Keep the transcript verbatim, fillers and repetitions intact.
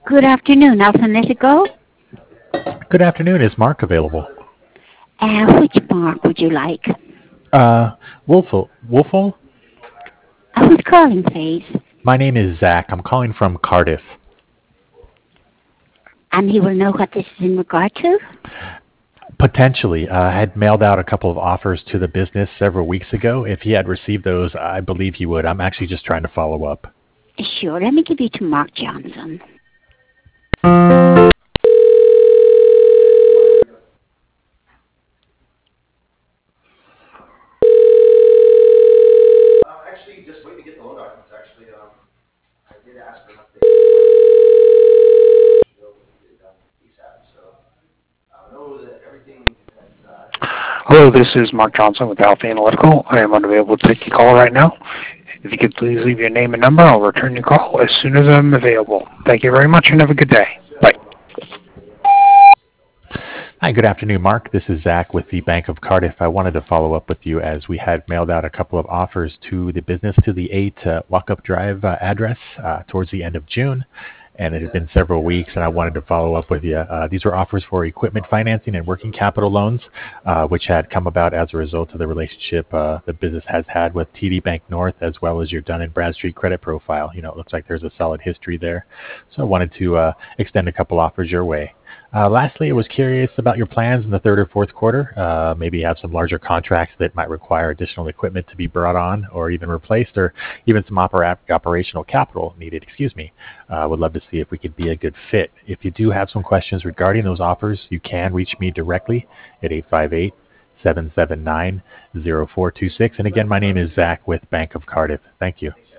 Good afternoon. Nelson, let it go. Good afternoon. Is Mark available? Uh, which mark would you like? Uh, Wolfel. Wolfel? Uh, who's calling, please? My name is Zach. I'm calling from Cardiff. And he will know what this is in regard to? Potentially. Uh, I had mailed out a couple of offers to the business several weeks ago. If he had received those, I believe he would. I'm actually just trying to follow up. Sure, let me give you to Mark Johnson. Hello, this is Mark Johnson with Alpha Analytical. I am unavailable to take your call right now. If you could please leave your name and number, I'll return your call as soon as I'm available. Thank you very much and have a good day. Bye. Hi, good afternoon, Mark. This is Zach with the Bank of Cardiff. I wanted to follow up with you as we had mailed out a couple of offers to the business to the eight uh, Walkup Drive uh, address uh, towards the end of June. And it had been several weeks, and I wanted to follow up with you. Uh, these were offers for equipment financing and working capital loans, uh, which had come about as a result of the relationship uh, the business has had with T D Bank North, as well as your Dun and Bradstreet credit profile. You know, it looks like there's a solid history there. So I wanted to uh, extend a couple offers your way. Uh, lastly, I was curious about your plans in the third or fourth quarter. Uh, maybe you have some larger contracts that might require additional equipment to be brought on or even replaced, or even some opera- operational capital needed. Excuse me. I uh, would love to see if we could be a good fit. If you do have some questions regarding those offers, you can reach me directly at eight five eight, seven seven nine, zero four two six. And again, my name is Zach with Bank of Cardiff. Thank you.